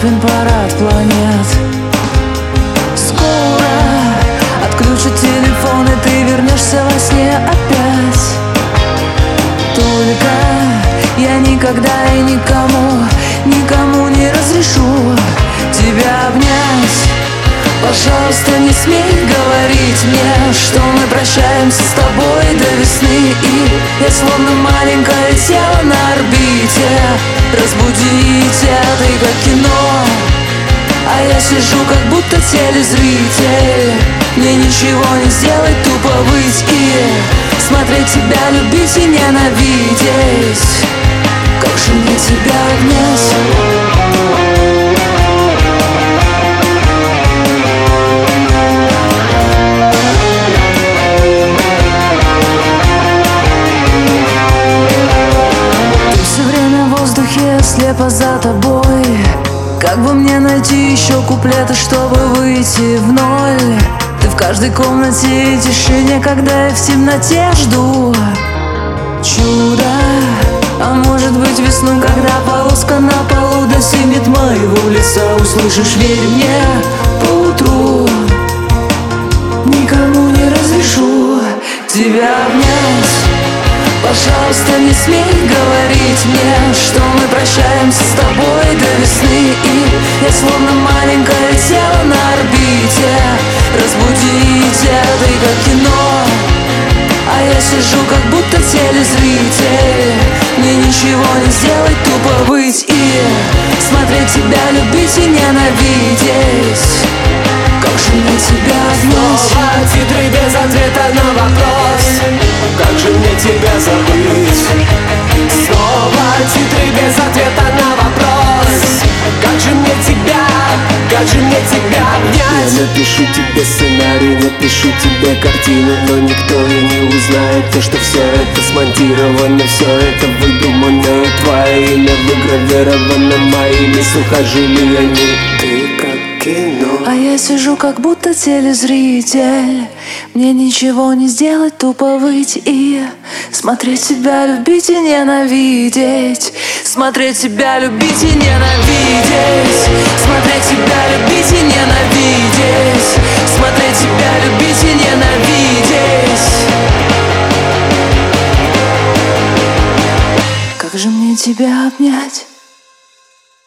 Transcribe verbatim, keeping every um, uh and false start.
доступен парад планет. Скоро отключат телефон, и ты вернешься во сне опять. Только я никогда и никому, никому не разрешу тебя обнять. Пожалуйста, не смей говорить мне, что мы прощаемся с тобой до весны. И я словно маленькое тело на орбите. Разбудите, ты как кино, а я сижу как будто телезритель. Мне ничего не сделать, тупо выть и смотреть тебя, любить и ненавидеть. Как же мне тебя обнять? Слепо за тобой. Как бы мне найти еще куплеты, чтобы выйти в ноль? Ты в каждой комнате и тишине, когда я в темноте жду чудо. А может быть весну, когда полоска на полу достигнет моего лица. Услышишь, верь мне, поутру никому не разрешу тебя обнять. Пожалуйста, не смей говорить мне, что мы прощаемся с тобой до весны. И я словно маленькое тело на орбите. Разбудите, ты как кино, а я сижу как будто телезритель. Мне ничего не сделать, тупо быть и смотреть тебя, любить и ненавидеть. Как же мне тебя обнять? Снова титры без ответа на вопрос: как же мне тебя забыть? Снова титры без ответа на вопрос: как же мне тебя, как же мне тебя обнять? Я напишу тебе сценарий, напишу тебе картину, но никто и не узнает то, что все это смонтировано, все это выдумано. Твое имя выгравировано моими сухожилиями. Ты как кино, а я сижу как будто телезритель. Мне ничего не сделать, тупо выть и смотреть тебя, любить и ненавидеть. Смотреть тебя, любить и ненавидеть. Смотреть тебя, любить и ненавидеть. Смотреть тебя, любить и ненавидеть. Как же мне тебя обнять?